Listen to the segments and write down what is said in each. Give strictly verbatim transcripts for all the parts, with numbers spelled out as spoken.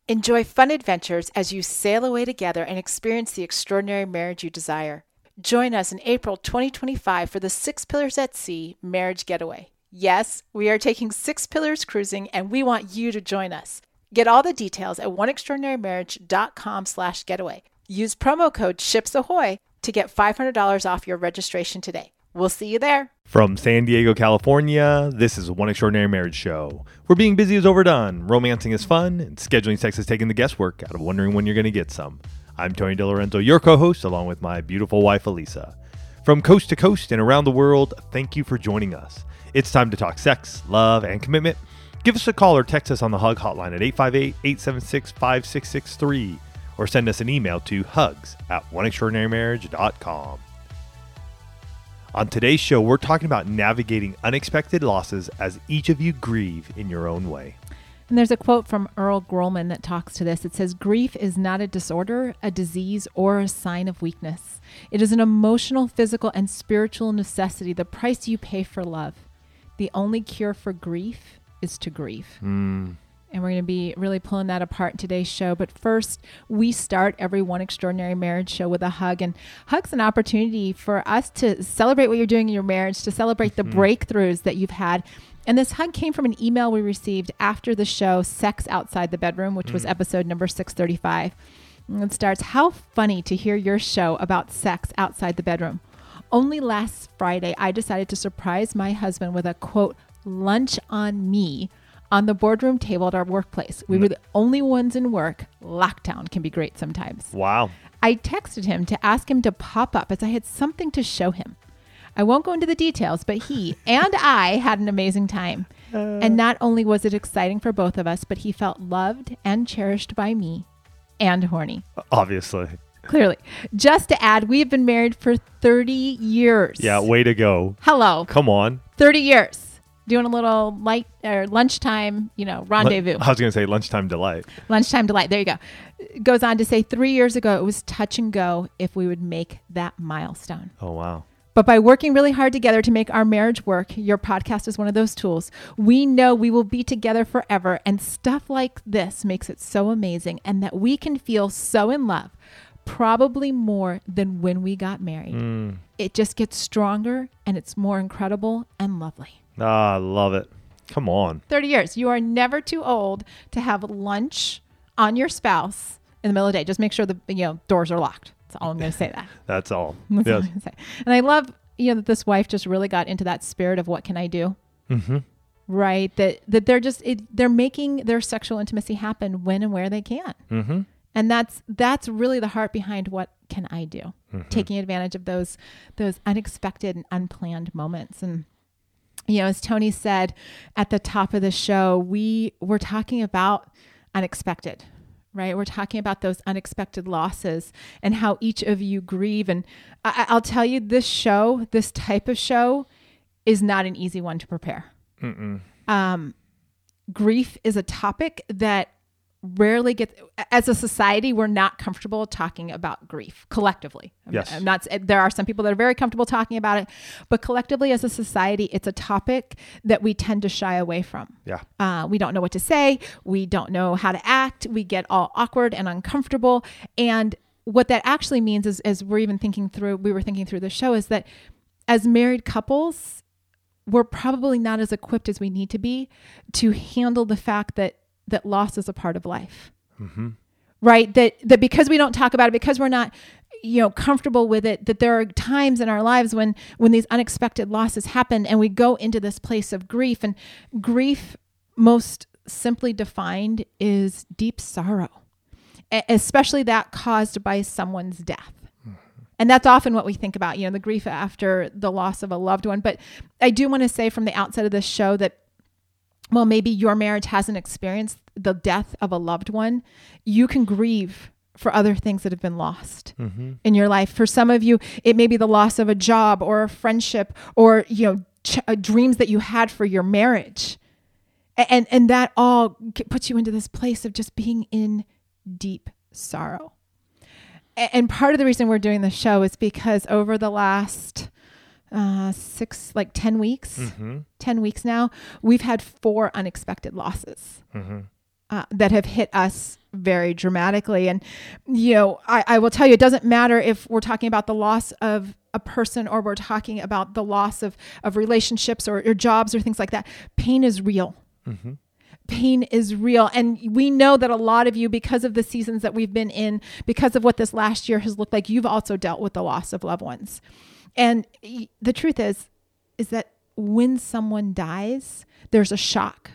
Enjoy fun adventures as you sail away together and experience the extraordinary marriage you desire. Join us in April twenty twenty-five for the Six Pillars at Sea Marriage Getaway. Yes, we are taking Six Pillars cruising, and we want you to join us. Get all the details at oneextraordinarymarriage.com slash getaway. Use promo code SHIPSAHOY to get five hundred dollars off your registration today. We'll see you there. From San Diego, California, this is One Extraordinary Marriage Show, where being busy is overdone, romancing is fun, and scheduling sex is taking the guesswork out of wondering when you're going to get some. I'm Tony DiLorenzo, your co-host, along with my beautiful wife, Elisa. From coast to coast and around the world, thank you for joining us. It's time to talk sex, love, and commitment. Give us a call or text us on the Hug Hotline at eight five eight, eight seven six, five six six three or send us an email to hugs at one extraordinary marriage dot com. On today's show, we're talking about navigating unexpected losses as each of you grieve in your own way. And there's a quote from Earl Grolman that talks to this. It says, "Grief is not a disorder, a disease, or a sign of weakness. It is an emotional, physical, and spiritual necessity, the price you pay for love. The only cure for grief is to grieve." Mm. And we're going to be really pulling that apart in today's show. But first, we start every One Extraordinary Marriage show with a hug. And hug's an opportunity for us to celebrate what you're doing in your marriage, to celebrate the mm-hmm. breakthroughs that you've had. And this hug came from an email we received after the show, Sex Outside the Bedroom, which mm. was episode number six thirty-five. And it starts, "How funny to hear your show about sex outside the bedroom. Only last Friday, I decided to surprise my husband with a, quote, lunch on me on the boardroom table at our workplace. We were the only ones in work. Lockdown can be great sometimes. Wow. I texted him to ask him to pop up as I had something to show him. I won't go into the details, but he and I had an amazing time. Uh, and not only was it exciting for both of us, but he felt loved and cherished by me and horny." Obviously. Clearly. Just to add, we've been married for thirty years. Yeah, way to go. Hello. Come on. thirty years. Doing a little light or lunchtime, you know, rendezvous. I was going to say lunchtime delight. Lunchtime delight. There you go. It goes on to say, three years ago, it was touch and go if we would make that milestone. Oh, wow. But by working really hard together to make our marriage work, your podcast is one of those tools. We know we will be together forever. And stuff like this makes it so amazing, and that we can feel so in love, probably more than when we got married. Mm. It just gets stronger, and it's more incredible and lovely. Ah, I love it. Come on. thirty years. You are never too old to have lunch on your spouse in the middle of the day. Just make sure the you know doors are locked. That's all I'm going to say that. That's all. That's yes. all I'm gonna say. And I love you know that this wife just really got into that spirit of what can I do? Mm-hmm. Right. That that they're just it, they're making their sexual intimacy happen when and where they can. Mm-hmm. And that's that's really the heart behind what can I do? Mm-hmm. Taking advantage of those those unexpected and unplanned moments. And you know, as Tony said at the top of the show, we were talking about unexpected, right? We're talking about those unexpected losses and how each of you grieve. And I, I'll tell you, this show, this type of show, is not an easy one to prepare. Mm-mm. Um, grief is a topic that rarely gets, as a society, we're not comfortable talking about grief collectively. I'm, yes. I'm not, there are some people that are very comfortable talking about it, but collectively as a society, it's a topic that we tend to shy away from. Yeah. Uh, we don't know what to say. We don't know how to act. We get all awkward and uncomfortable. And what that actually means is, as we're even thinking through, we were thinking through the show, is that as married couples, we're probably not as equipped as we need to be to handle the fact that that loss is a part of life, mm-hmm. right? That, that because we don't talk about it, because we're not, you know, comfortable with it, that there are times in our lives when, when these unexpected losses happen and we go into this place of grief. And grief, most simply defined, is deep sorrow, especially that caused by someone's death. Mm-hmm. And that's often what we think about, you know, the grief after the loss of a loved one. But I do want to say from the outset of this show that, well, maybe your marriage hasn't experienced the death of a loved one. You can grieve for other things that have been lost mm-hmm. in your life. For some of you, it may be the loss of a job or a friendship or, you know, ch- uh, dreams that you had for your marriage. And, and that all puts you into this place of just being in deep sorrow. And part of the reason we're doing this show is because over the last uh, six, like ten weeks, mm-hmm. ten weeks now, we've had four unexpected losses. Mm-hmm. uh, that have hit us very dramatically. And, you know, I, I will tell you, it doesn't matter if we're talking about the loss of a person or we're talking about the loss of, of relationships or, or jobs or things like that. Pain is real. Mm-hmm. Pain is real. And we know that a lot of you, because of the seasons that we've been in, because of what this last year has looked like, you've also dealt with the loss of loved ones. And the truth is, is that when someone dies, there's a shock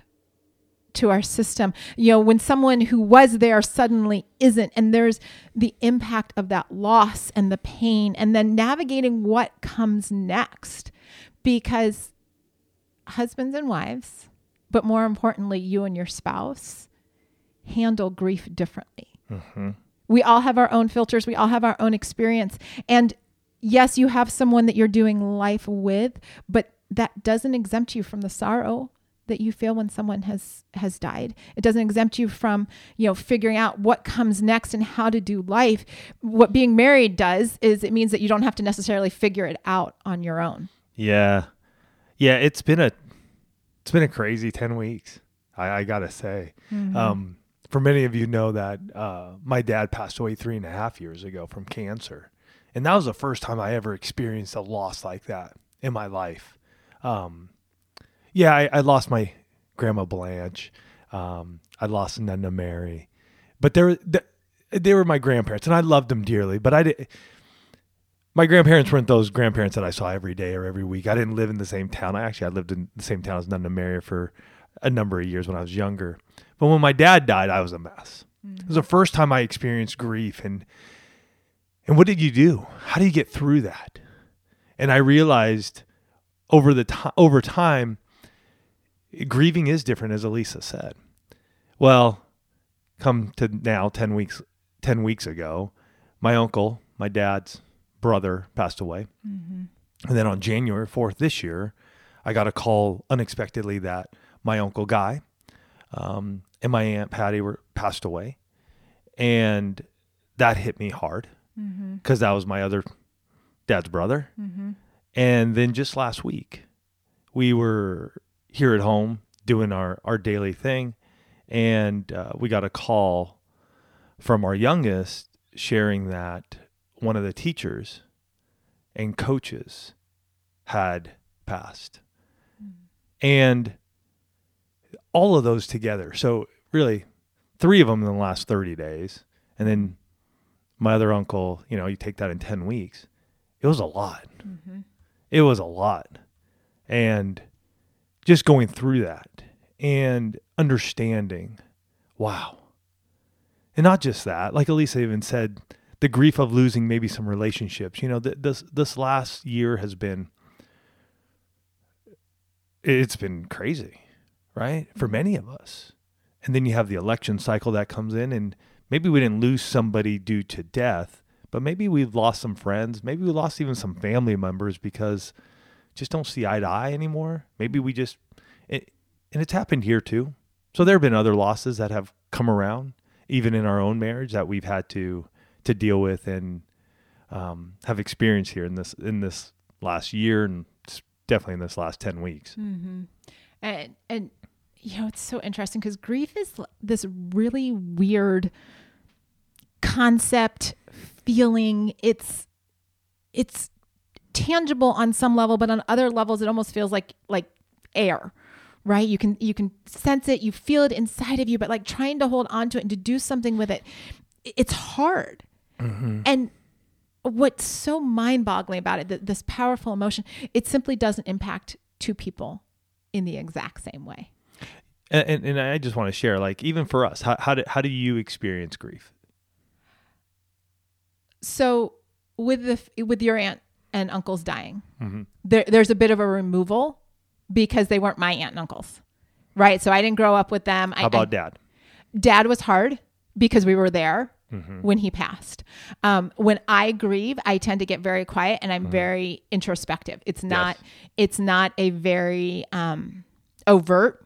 to our system. You know, when someone who was there suddenly isn't, and there's the impact of that loss and the pain, and then navigating what comes next, because husbands and wives, but more importantly, you and your spouse, handle grief differently. Mm-hmm. We all have our own filters. We all have our own experience. And yes, you have someone that you're doing life with, but that doesn't exempt you from the sorrow that you feel when someone has, has died. It doesn't exempt you from, you know, figuring out what comes next and how to do life. What being married does is it means that you don't have to necessarily figure it out on your own. Yeah. Yeah. It's been a, it's been a crazy ten weeks. I, I gotta say, mm-hmm. um, for many of you know that, uh, my dad passed away three and a half years ago from cancer. And that was the first time I ever experienced a loss like that in my life. Um, Yeah, I, I lost my grandma Blanche. Um, I lost Nana Mary, but they were they were my grandparents, and I loved them dearly. But I did. My grandparents weren't those grandparents that I saw every day or every week. I didn't live in the same town. I actually I lived in the same town as Nana Mary for a number of years when I was younger. But when my dad died, I was a mess. Mm-hmm. It was the first time I experienced grief, and and what did you do? How do you get through that? And I realized over the to- over time. Grieving is different, as Elisa said. Well, come to now, ten weeks, ten weeks ago, my uncle, my dad's brother, passed away. Mm-hmm. And then on January fourth this year, I got a call unexpectedly that my Uncle Guy um, and my Aunt Patty were passed away. And that hit me hard because mm-hmm. that was my other dad's brother. Mm-hmm. And then just last week, we were here at home doing our, our daily thing. And uh, we got a call from our youngest sharing that one of the teachers and coaches had passed. Mm. And all of those together. So really three of them in the last thirty days. And then my other uncle, you know, you take that in ten weeks. It was a lot. Mm-hmm. It was a lot. And just going through that and understanding, wow. And not just that, like Elisa even said, the grief of losing maybe some relationships. You know, th- this this last year has been, it's been crazy, right? For many of us. And then you have the election cycle that comes in, and maybe we didn't lose somebody due to death, but maybe we've lost some friends. Maybe we lost even some family members because just don't see eye to eye anymore. Maybe we just, it, and it's happened here too. So there have been other losses that have come around, even in our own marriage, that we've had to to deal with and um, have experienced here in this in this last year, and definitely in this last ten weeks. Mm-hmm. And and you know, it's so interesting because grief is this really weird concept, feeling. It's it's tangible on some level, but on other levels, it almost feels like like air. Right? You can, you can sense it, you feel it inside of you, but like trying to hold on to it and to do something with it, it's hard. Mm-hmm. And what's so mind boggling about it, that this powerful emotion, it simply doesn't impact two people in the exact same way. And, and, and I just want to share, like, even for us, how, how do, how do you experience grief? So with the, with your aunt and uncles dying, mm-hmm. there, there's a bit of a removal because they weren't my aunt and uncles, right? So I didn't grow up with them. How about I, dad? Dad was hard because we were there mm-hmm. when he passed. Um, when I grieve, I tend to get very quiet and I'm mm-hmm. very introspective. It's not, yes. it's not a very um, overt,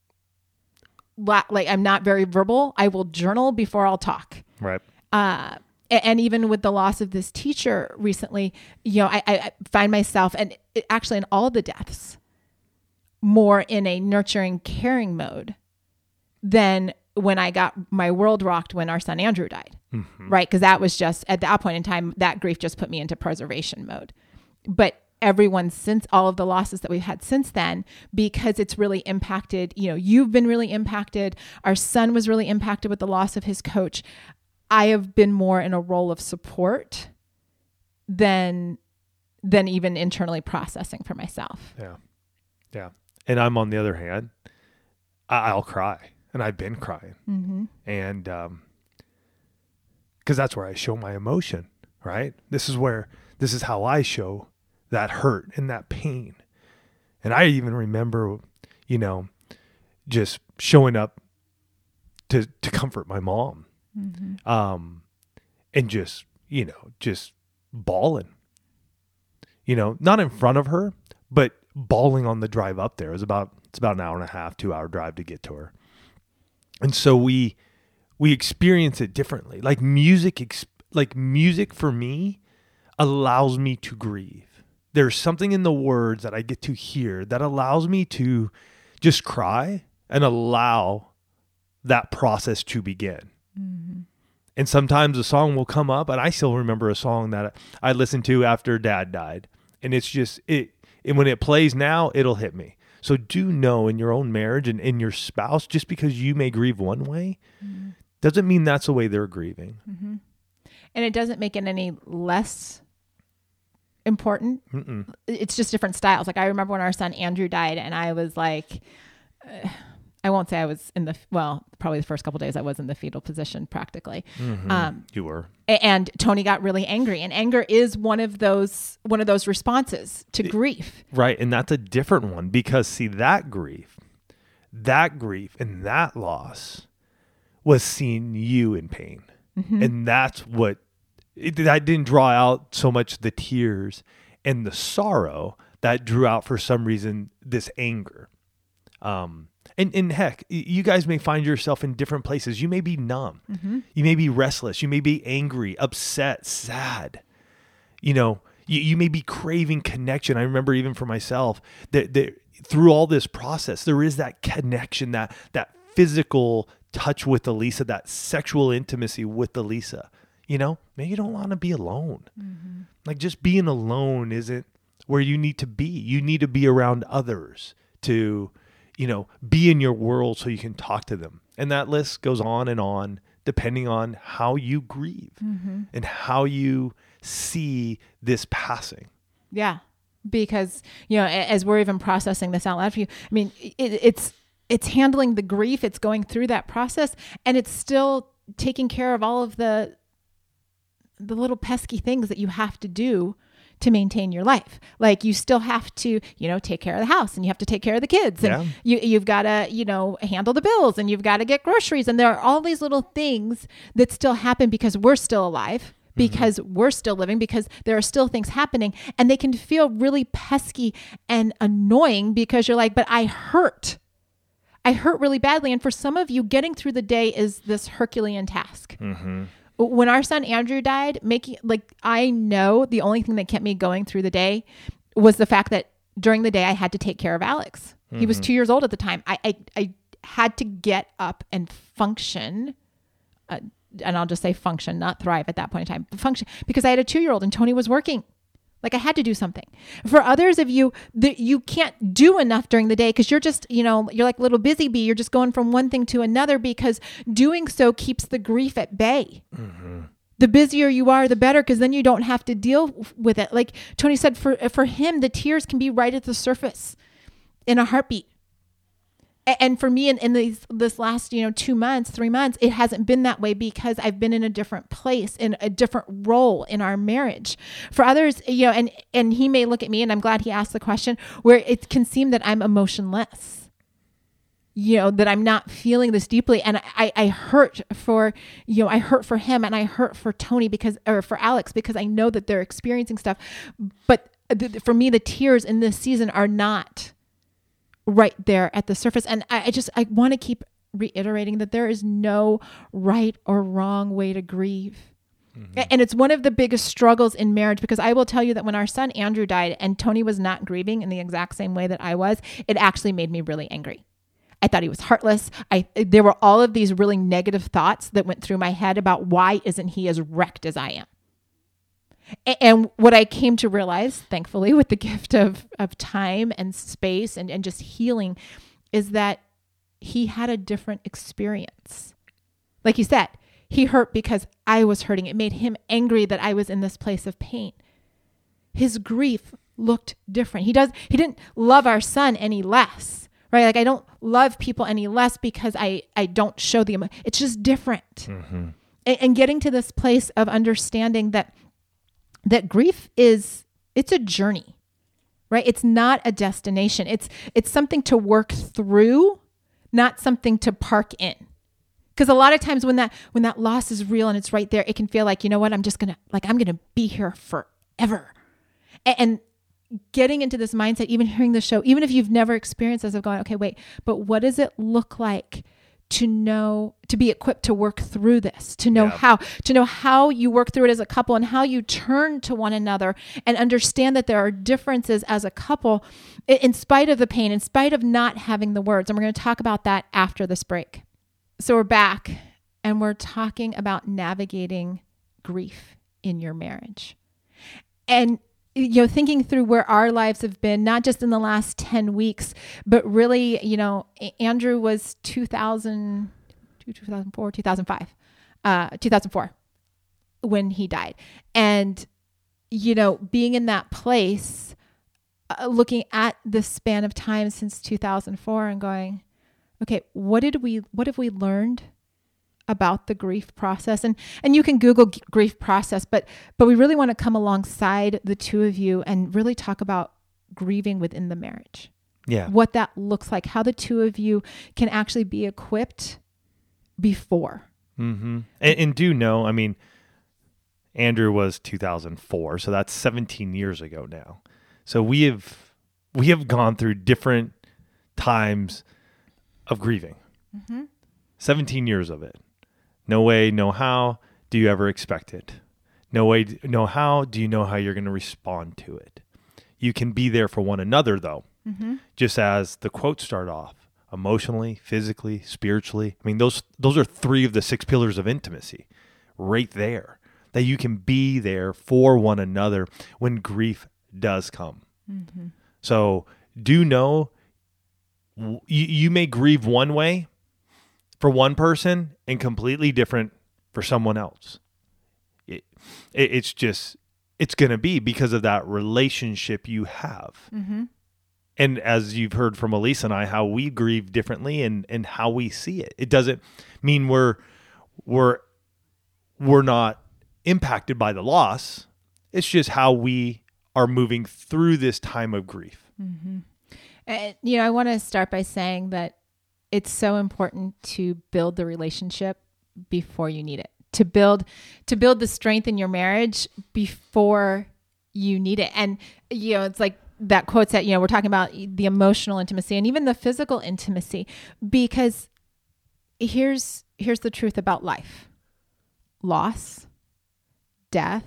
like I'm not very verbal. I will journal before I'll talk. Right. Uh, And even with the loss of this teacher recently, you know, I, I find myself, and it, actually in all the deaths, more in a nurturing, caring mode than when I got my world rocked when our son Andrew died, Mm-hmm. right? Because that was just at that point in time, that grief just put me into preservation mode. But everyone since all of the losses that we've had since then, because it's really impacted, you know, you've been really impacted. Our son was really impacted with the loss of his coach. I have been more in a role of support than, than even internally processing for myself. Yeah. Yeah. And I'm on the other hand, I- I'll cry, and I've been crying. Mm-hmm. And, um, cause that's where I show my emotion, right? This is where, this is how I show that hurt and that pain. And I even remember, you know, just showing up to, to comfort my mom. Mm-hmm. Um, and just, you know, just bawling, you know, not in front of her, but bawling on the drive up there. It was about, it's about an hour and a half, two hour drive to get to her. And so we, we experience it differently. Like music, ex- like music for me allows me to grieve. There's something in the words that I get to hear that allows me to just cry and allow that process to begin. Mm-hmm. And sometimes a song will come up, and I still remember a song that I listened to after Dad died. And it's just, it, and when it plays now, it'll hit me. So do know in your own marriage and in your spouse, just because you may grieve one way, mm-hmm. doesn't mean that's the way they're grieving. Mm-hmm. And it doesn't make it any less important. Mm-mm. It's just different styles. Like I remember when our son Andrew died, and I was like, uh, I won't say I was in the, well, probably the first couple of days I was in the fetal position practically. Mm-hmm. Um, you were. And Tony got really angry, and anger is one of those, one of those responses to it, grief. Right. And that's a different one, because see, that grief, that grief and that loss was seeing you in pain. Mm-hmm. And that's what, it, I didn't draw out so much the tears and the sorrow that drew out for some reason this anger. Um, and, and heck, you guys may find yourself in different places. You may be numb. Mm-hmm. You may be restless. You may be angry, upset, sad. You know, you, you may be craving connection. I remember even for myself that, that through all this process, there is that connection, that, that physical touch with Elisa, that sexual intimacy with Elisa. You know, maybe you don't want to be alone. Mm-hmm. Like just being alone isn't where you need to be. You need to be around others to, you know, be in your world so you can talk to them. And that list goes on and on, depending on how you grieve mm-hmm. and how you see this passing. Yeah. Because, you know, as we're even processing this out loud for you, I mean, it, it's, it's handling the grief. It's going through that process, and it's still taking care of all of the, the little pesky things that you have to do to maintain your life. Like you still have to, you know, take care of the house, and you have to take care of the kids, and yeah. you, you've got to, you know, handle the bills, and you've got to get groceries. And there are all these little things that still happen because we're still alive, because mm-hmm. we're still living, because there are still things happening, and they can feel really pesky and annoying because you're like, but I hurt. I hurt really badly. And for some of you, getting through the day is this Herculean task. Mm-hmm. When our son Andrew died, making like I know the only thing that kept me going through the day was the fact that during the day I had to take care of Alex. Mm-hmm. He was two years old at the time. I I, I had to get up and function, uh, and I'll just say function, not thrive at that point in time. Function, because I had a two-year-old and Tony was working. Like I had to do something. For others of you, that you can't do enough during the day because you're just, you know, you're like a little busy bee. You're just going from one thing to another because doing so keeps the grief at bay. Mm-hmm. The busier you are, the better, because then you don't have to deal with it. Like Tony said, for for him, the tears can be right at the surface in a heartbeat. And for me, in, in these, this last, you know, two months, three months, it hasn't been that way because I've been in a different place, in a different role in our marriage. For others, you know, and, and he may look at me, and I'm glad he asked the question, where it can seem that I'm emotionless, you know, that I'm not feeling this deeply. And I, I hurt for, you know, I hurt for him, and I hurt for Tony because, or for Alex, because I know that they're experiencing stuff. But th- for me, the tears in this season are not right there at the surface. And I, I just, I want to keep reiterating that there is no right or wrong way to grieve. Mm-hmm. And it's one of the biggest struggles in marriage, because I will tell you that when our son Andrew died and Tony was not grieving in the exact same way that I was, it actually made me really angry. I thought he was heartless. I there were all of these really negative thoughts that went through my head about why isn't he as wrecked as I am. And what I came to realize, thankfully, with the gift of, of time and space and, and just healing, is that he had a different experience. Like you said, he hurt because I was hurting. It made him angry that I was in this place of pain. His grief looked different. He does. He didn't love our son any less, right? Like I don't love people any less because I, I don't show the emotion. It's just different. Mm-hmm. And, and getting to this place of understanding that that grief is, it's a journey, right? It's not a destination. It's, it's something to work through, not something to park in. Because a lot of times when that, when that loss is real and it's right there, it can feel like, you know what, I'm just going to, like, I'm going to be here forever. And, and getting into this mindset, even hearing the show, even if you've never experienced this, of going, okay, wait, but what does it look like to know, to be equipped to work through this, to know yeah. how, to know how you work through it as a couple and how you turn to one another and understand that there are differences as a couple in spite of the pain, in spite of not having the words. And we're going to talk about that after this break. So we're back and we're talking about navigating grief in your marriage. And you know, thinking through where our lives have been, not just in the last ten weeks, but really, you know, Andrew was two thousand, two thousand four, two thousand five, uh, two thousand four when he died. And, you know, being in that place, uh, looking at the span of time since two thousand four and going, okay, what did we, what have we learned about the grief process? And and you can Google g- grief process, but but we really want to come alongside the two of you and really talk about grieving within the marriage. Yeah. What that looks like, how the two of you can actually be equipped before. Mm-hmm. And, and do know, I mean, Andrew was two thousand four, so that's seventeen years ago now. So we have we have gone through different times of grieving. Mm-hmm. seventeen years of it. No way, no how do you ever expect it. No way, no how do you know how you're going to respond to it. You can be there for one another, though, mm-hmm. just as the quotes start off, emotionally, physically, spiritually. I mean, those those are three of the six pillars of intimacy right there, that you can be there for one another when grief does come. Mm-hmm. So do know you, you may grieve one way for one person and completely different for someone else. It, it, it's just, it's going to be because of that relationship you have. Mm-hmm. And as you've heard from Elise and I, how we grieve differently and, and how we see it. It doesn't mean we're, we're, we're not impacted by the loss. It's just how we are moving through this time of grief. Mm-hmm. And, you know, I want to start by saying that it's so important to build the relationship before you need it. To build, to build the strength in your marriage before you need it. And, you know, it's like that quote that, you know, we're talking about the emotional intimacy and even the physical intimacy, because here's, here's the truth about life. Loss, death,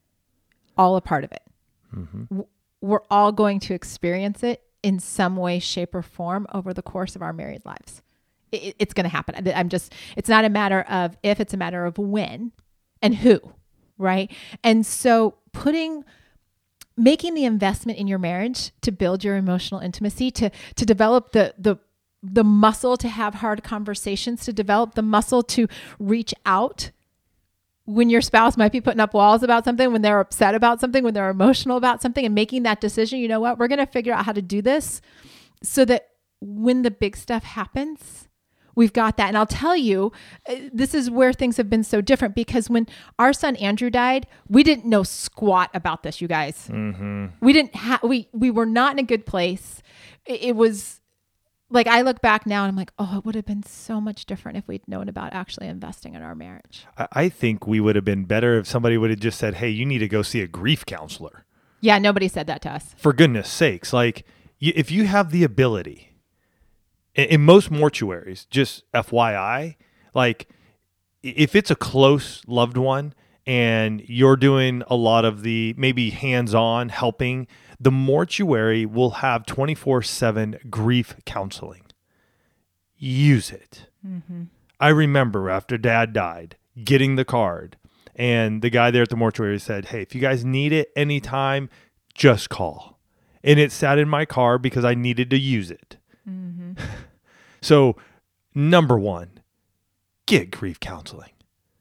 all a part of it. Mm-hmm. We're all going to experience it in some way, shape, or form over the course of our married lives. It, it's going to happen. I'm just, it's not a matter of if, it's a matter of when and who, right? And so putting, making the investment in your marriage to build your emotional intimacy, to, to develop the, the, the muscle to have hard conversations, to develop the muscle to reach out when your spouse might be putting up walls about something, when they're upset about something, when they're emotional about something, and making that decision, you know what, we're going to figure out how to do this so that when the big stuff happens, we've got that. And I'll tell you, this is where things have been so different, because when our son Andrew died, we didn't know squat about this, you guys. Mm-hmm. We didn't have, we, we were not in a good place. It, it was like, I look back now and I'm like, oh, it would have been so much different if we'd known about actually investing in our marriage. I think we would have been better if somebody would have just said, hey, you need to go see a grief counselor. Yeah, nobody said that to us. For goodness sakes. Like, if you have the ability, in most mortuaries, just F Y I, like, if it's a close loved one and you're doing a lot of the maybe hands-on helping, the mortuary will have twenty-four seven grief counseling. use it. Mm-hmm. I remember after Dad died, getting the card, and the guy there at the mortuary said, hey, if you guys need it anytime, just call. And it sat in my car because I needed to use it. Mm-hmm. So, number one, get grief counseling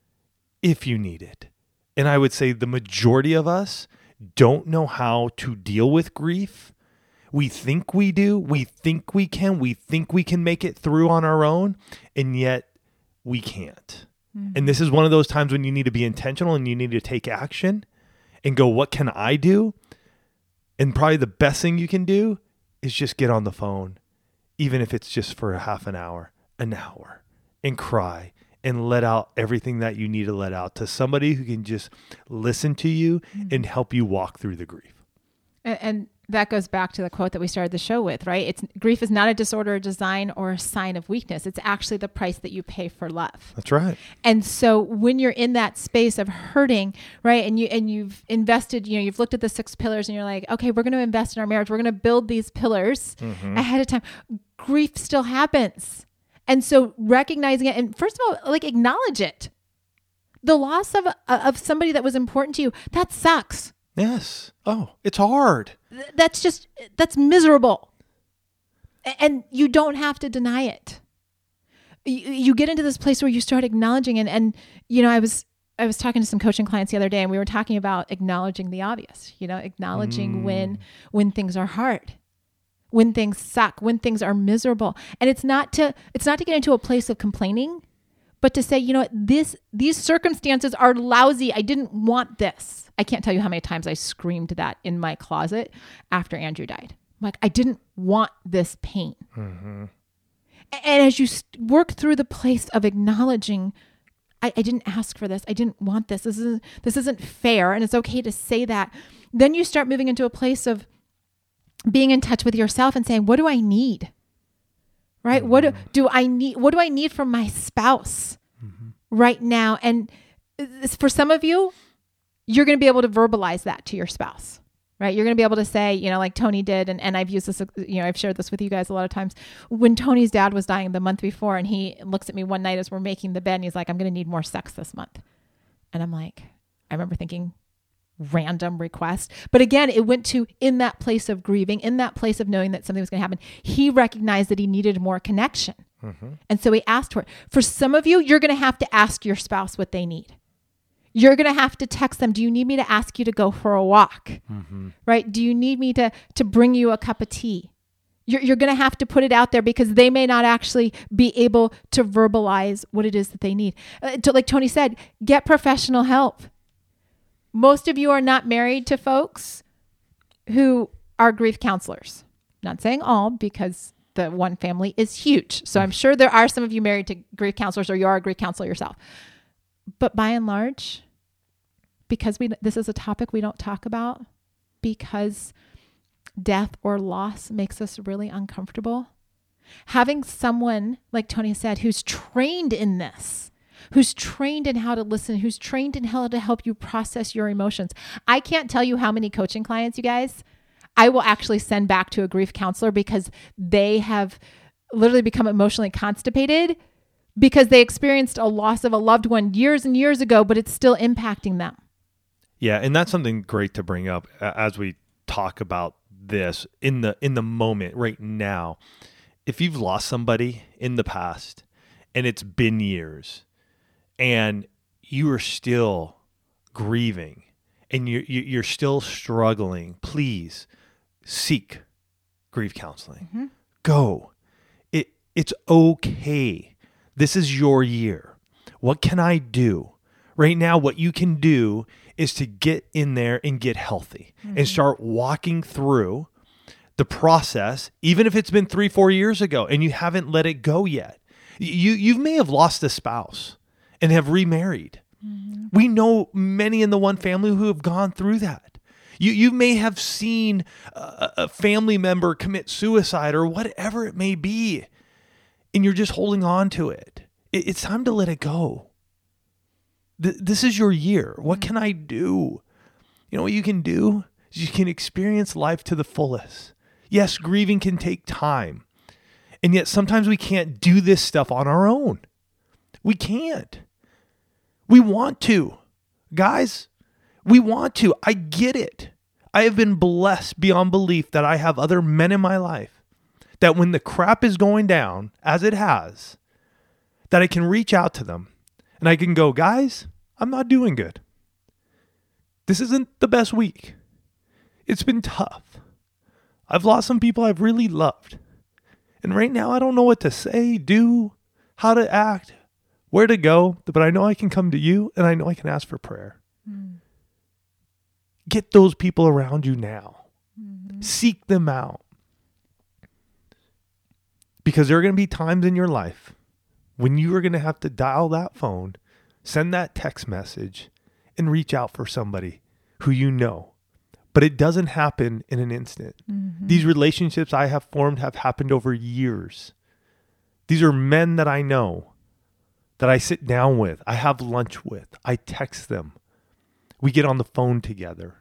if you need it. And I would say the majority of us don't know how to deal with grief. We think we do. We think we can. We think we can make it through on our own, and yet we can't. Mm-hmm. And this is one of those times when you need to be intentional and you need to take action and go, what can I do? And probably the best thing you can do is just get on the phone, even if it's just for a half an hour, an hour, and cry and let out everything that you need to let out to somebody who can just listen to you mm-hmm. and help you walk through the grief. And, and that goes back to the quote that we started the show with, right? It's grief is not a disorder, a design, or a sign of weakness. It's actually the price that you pay for love. That's right. And so when you're in that space of hurting, right, and you and you've invested, you know, you've looked at the six pillars, and you're like, okay, we're going to invest in our marriage. We're going to build these pillars mm-hmm. ahead of time. Grief still happens. And so recognizing it, and first of all, like acknowledge it. The loss of of somebody that was important to you, that sucks. Yes. Oh, it's hard. That's just, that's miserable. And you don't have to deny it. You, you get into this place where you start acknowledging it. And, you know, I was, I was talking to some coaching clients the other day, and we were talking about acknowledging the obvious, you know, acknowledging mm. when, when things are hard, when things suck, when things are miserable. And it's not to, it's not to get into a place of complaining, but to say, you know what, this, these circumstances are lousy. I didn't want this. I can't tell you how many times I screamed that in my closet after Andrew died. I'm like, I didn't want this pain. Mm-hmm. And as you work through the place of acknowledging, I, I didn't ask for this. I didn't want this. This isn't, this isn't fair. And it's okay to say that. Then you start moving into a place of being in touch with yourself and saying, what do I need? Right? Mm-hmm. What do, do I need? What do I need from my spouse mm-hmm. right now? And for some of you, you're going to be able to verbalize that to your spouse, right? You're going to be able to say, you know, like Tony did. And, and I've used this, you know, I've shared this with you guys a lot of times. When Tony's dad was dying the month before, and he looks at me one night as we're making the bed, and he's like, I'm going to need more sex this month. And I'm like, I remember thinking, random request. But again, it went to in that place of grieving, in that place of knowing that something was going to happen. He recognized that he needed more connection. Mm-hmm. And so he asked for it. For some of you, you're going to have to ask your spouse what they need. You're going to have to text them. Do you need me to ask you to go for a walk? Mm-hmm. Right? Do you need me to, to bring you a cup of tea? You're, you're going to have to put it out there, because they may not actually be able to verbalize what it is that they need. Uh, to, like Tony said, get professional help. Most of you are not married to folks who are grief counselors. Not saying all, because the one family is huge. So I'm sure there are some of you married to grief counselors, or you are a grief counselor yourself. But by and large, because we this is a topic we don't talk about, because death or loss makes us really uncomfortable, having someone, like Tony said, who's trained in this, who's trained in how to listen, who's trained in how to help you process your emotions. I can't tell you how many coaching clients, you guys, I will actually send back to a grief counselor because they have literally become emotionally constipated because they experienced a loss of a loved one years and years ago, but it's still impacting them. Yeah, and that's something great to bring up as we talk about this in the in the moment right now. If you've lost somebody in the past and it's been years and you are still grieving and you're, you're still struggling, please seek grief counseling. Mm-hmm. Go. It It's okay. This is your year. What can I do? Right now, what you can do is to get in there and get healthy mm-hmm. and start walking through the process, even if it's been three, four years ago and you haven't let it go yet. You, you may have lost a spouse and have remarried. Mm-hmm. We know many in the one family who have gone through that. You, you may have seen a, a family member commit suicide or whatever it may be, and you're just holding on to it. it it's time to let it go. This is your year. What can I do? You know what you can do? You can experience life to the fullest. Yes, grieving can take time. And yet sometimes we can't do this stuff on our own. We can't. We want to. Guys, we want to. I get it. I have been blessed beyond belief that I have other men in my life that when the crap is going down, as it has, that I can reach out to them and I can go, guys, I'm not doing good. This isn't the best week. It's been tough. I've lost some people I've really loved. And right now, I don't know what to say, do, how to act, where to go, but I know I can come to you and I know I can ask for prayer. Mm. Get those people around you now. Mm-hmm. Seek them out. Because there are going to be times in your life when you are going to have to dial that phone, send that text message, and reach out for somebody who you know. But it doesn't happen in an instant. Mm-hmm. These relationships I have formed have happened over years. These are men that I know, that I sit down with, I have lunch with, I text them. We get on the phone together.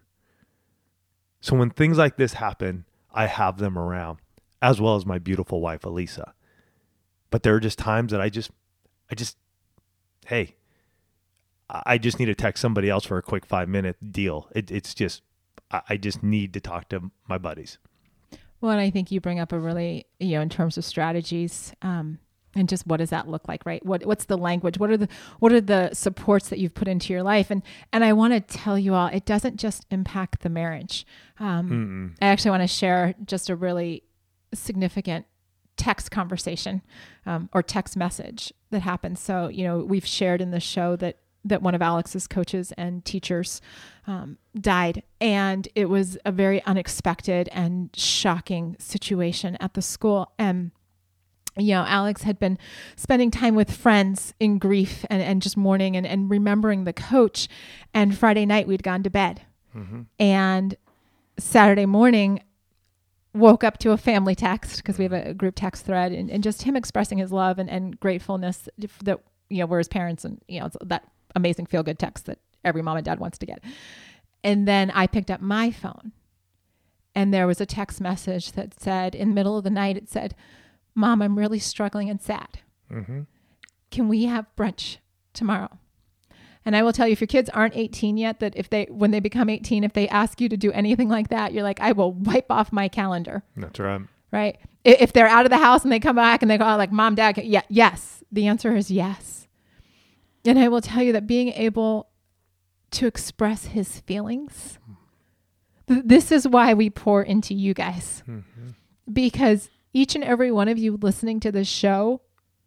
So when things like this happen, I have them around, as well as my beautiful wife, Elisa. But there are just times that I just, I just, hey, I just need to text somebody else for a quick five minute deal. It, it's just, I just need to talk to my buddies. Well, and I think you bring up a really, you know, in terms of strategies, um, and just what does that look like, right? What what's the language? What are the what are the supports that you've put into your life? And and I want to tell you all, it doesn't just impact the marriage. Um, I actually want to share just a really significant text conversation um, or text message that happened. So, you know, we've shared in the show that that one of Alex's coaches and teachers um, died. And it was a very unexpected and shocking situation at the school. And, you know, Alex had been spending time with friends in grief and, and just mourning and, and remembering the coach. And Friday night we'd gone to bed. Mm-hmm. And Saturday morning woke up to a family text, because we have a group text thread, and, and just him expressing his love and, and gratefulness that, you know, we're his parents, and, you know, that amazing feel-good text that every mom and dad wants to get. And then I picked up my phone, and there was a text message that said, in the middle of the night, it said, "Mom, I'm really struggling and sad. Mm-hmm. Can we have brunch tomorrow?" And I will tell you, if your kids aren't eighteen yet, that if they, when they become eighteen, if they ask you to do anything like that, you're like, I will wipe off my calendar. That's right. Right? If they're out of the house and they come back and they go, oh, like, Mom, Dad, can, yeah, yes. The answer is yes. And I will tell you that being able to express his feelings, th- this is why we pour into you guys. Mm-hmm. Because each and every one of you listening to this show,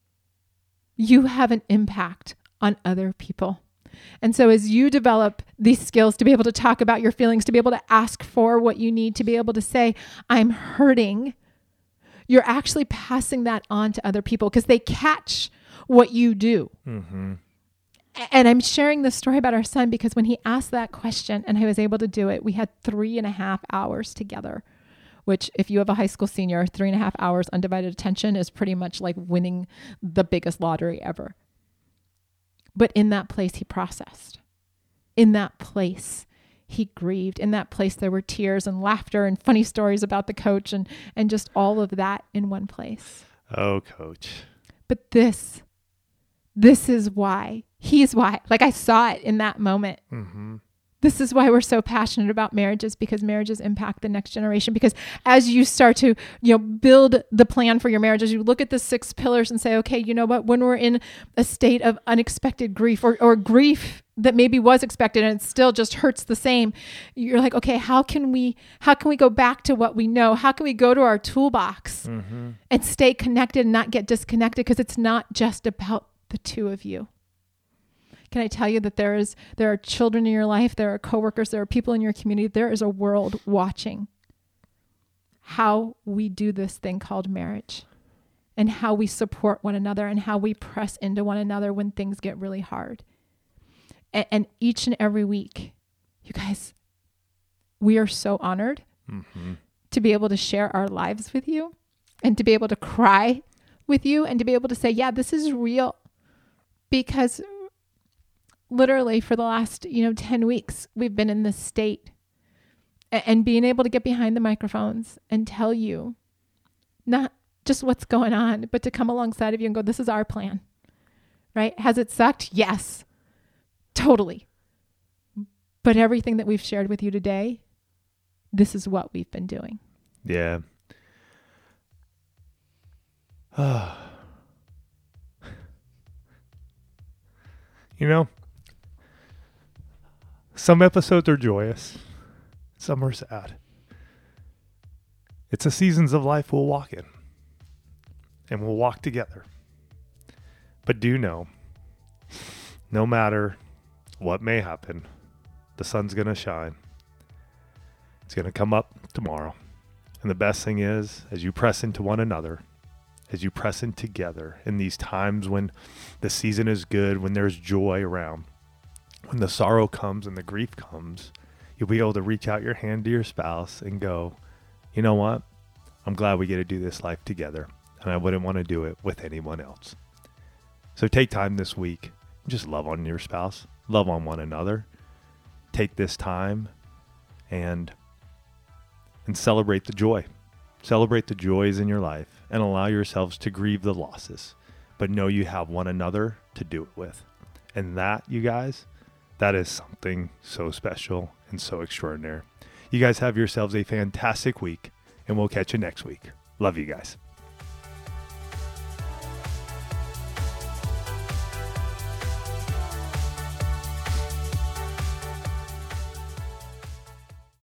you have an impact on other people. And so as you develop these skills to be able to talk about your feelings, to be able to ask for what you need, to be able to say, I'm hurting, you're actually passing that on to other people because they catch what you do. Mm-hmm. And I'm sharing this story about our son because when he asked that question and I was able to do it, we had three and a half hours together, which if you have a high school senior, three and a half hours undivided attention is pretty much like winning the biggest lottery ever. But in that place, he processed. In that place, he grieved. In that place, there were tears and laughter and funny stories about the coach and, and just all of that in one place. Oh, coach. But this, this is why, he's why, like I saw it in that moment. Mm-hmm. This is why we're so passionate about marriages, because marriages impact the next generation. Because as you start to, you know, build the plan for your marriage, as you look at the six pillars and say, okay, you know what, when we're in a state of unexpected grief or, or grief that maybe was expected and it still just hurts the same, you're like, okay, how can we, how can we go back to what we know? How can we go to our toolbox mm-hmm. and stay connected and not get disconnected? Because it's not just about the two of you. Can I tell you that there is there are children in your life, there are coworkers, there are people in your community, there is a world watching how we do this thing called marriage and how we support one another and how we press into one another when things get really hard. And, and each and every week, you guys, we are so honored mm-hmm. to be able to share our lives with you and to be able to cry with you and to be able to say, yeah, this is real. Because literally for the last, you know, ten weeks, we've been in this state and, and being able to get behind the microphones and tell you not, just what's going on, but to come alongside of you and go, this is our plan, right? Has it sucked? Yes, totally. But everything that we've shared with you today, this is what we've been doing. Yeah. You know, some episodes are joyous, some are sad. It's the seasons of life we'll walk in, and we'll walk together. But do know, no matter what may happen, the sun's going to shine. It's going to come up tomorrow. And the best thing is, as you press into one another, as you press in together in these times when the season is good, when there's joy around, when the sorrow comes and the grief comes, you'll be able to reach out your hand to your spouse and go, you know what? I'm glad we get to do this life together, and I wouldn't want to do it with anyone else. So take time this week. Just love on your spouse. Love on one another. Take this time and and celebrate the joy. Celebrate the joys in your life and allow yourselves to grieve the losses. But know you have one another to do it with. And that, you guys, that is something so special and so extraordinary. You guys have yourselves a fantastic week, and we'll catch you next week. Love you guys.